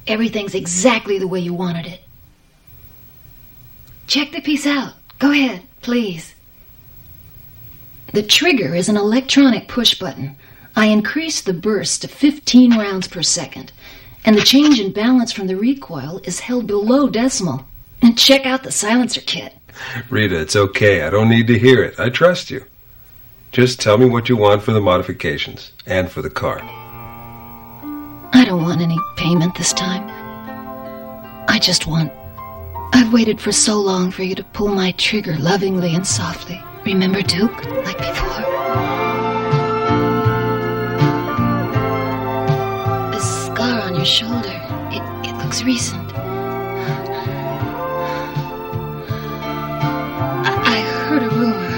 Everything's exactly the way you wanted it. Check the piece out. Go ahead, please. The trigger is an electronic push button. I increased the burst to 15 rounds per second, and the change in balance from the recoil is held below decimal. And check out the silencer kit. Rita, it's okay. I don't need to hear it. I trust you. Just tell me what you want for the modifications and for the car. I don't want any payment this time. I've waited for so long for you to pull my trigger lovingly and softly. Remember, Duke? Like before. The scar on your shoulder, it looks recent. I heard a rumor.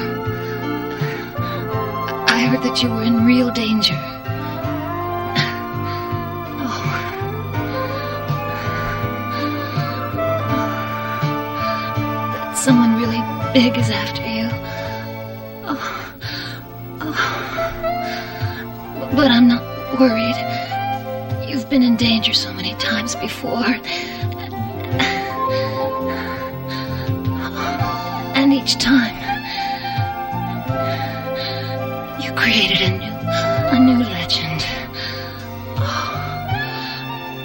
I heard that you were in real danger. Someone really big is after you. But I'm not worried. You've been in danger so many times before. And each time, you created a new legend.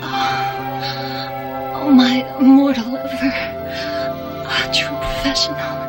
Oh, my immortal lover. A true professional.